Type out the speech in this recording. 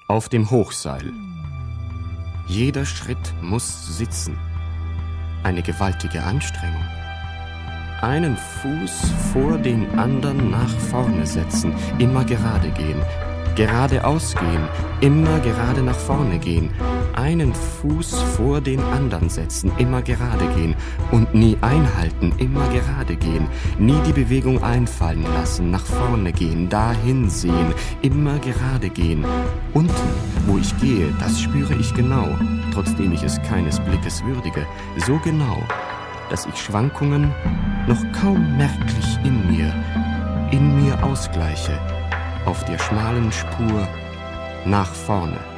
Auf dem Hochseil. Jeder Schritt muss sitzen. Eine gewaltige Anstrengung. Einen Fuß vor den anderen nach vorne setzen, immer gerade gehen. Geradeaus gehen, immer gerade nach vorne gehen. Einen Fuß vor den anderen setzen, immer gerade gehen. Und nie einhalten, immer gerade gehen. Nie die Bewegung einfallen lassen, nach vorne gehen, dahin sehen, immer gerade gehen. Unten, wo ich gehe, das spüre ich genau, trotzdem ich es keines Blickes würdige, so genau, dass ich Schwankungen noch kaum merklich in mir ausgleiche, auf der schmalen Spur nach vorne.